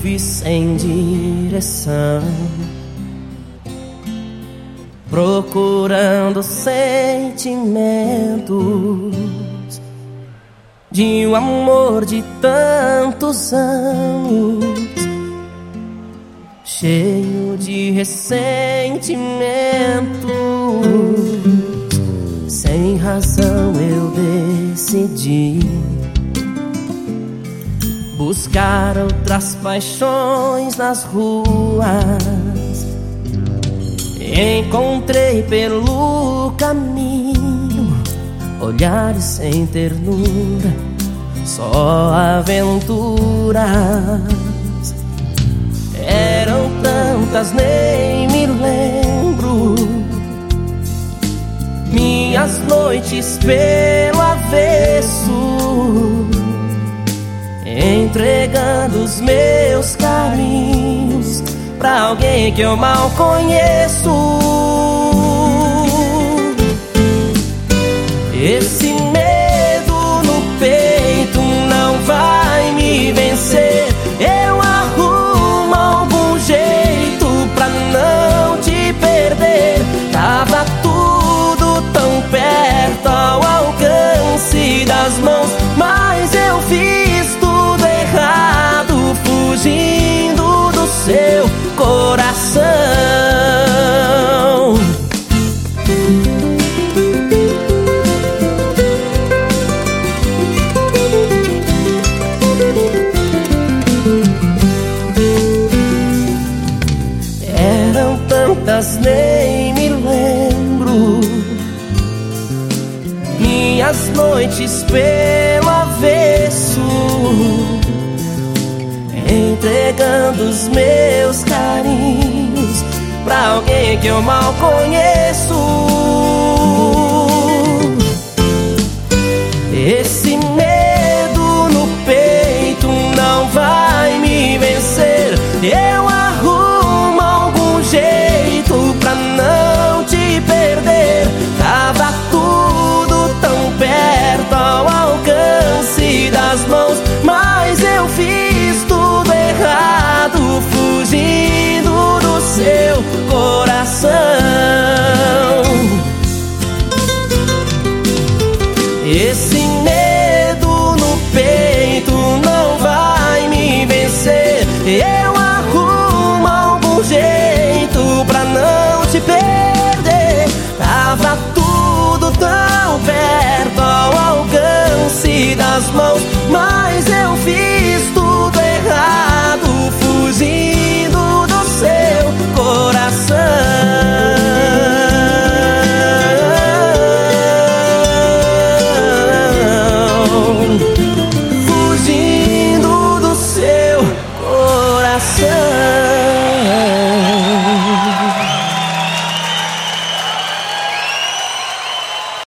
fui sem direção, procurando sentimentos de um amor de tantos anos, cheio de ressentimentos. Sem razão eu decidi buscar outras paixões nas ruas. Encontrei pelo caminho olhares sem ternura, só aventuras. Eram tantas, nem me lembro, minhas noites pelo avesso, entregando os meus carinhos pra alguém que eu mal conheço. Esse medo no peito não vai me vencer. Eu arrumo algum jeito pra não te perder. Tava tudo tão perto, ao alcance das mãos, mas eu fiz tudo errado, fugindo do seu coração. Eram tantas, nem me lembro, minhas noites pelo avesso, entregando os meus carinhos pra alguém que eu mal conheço. Esse medo no peito não vai me vencer. Eu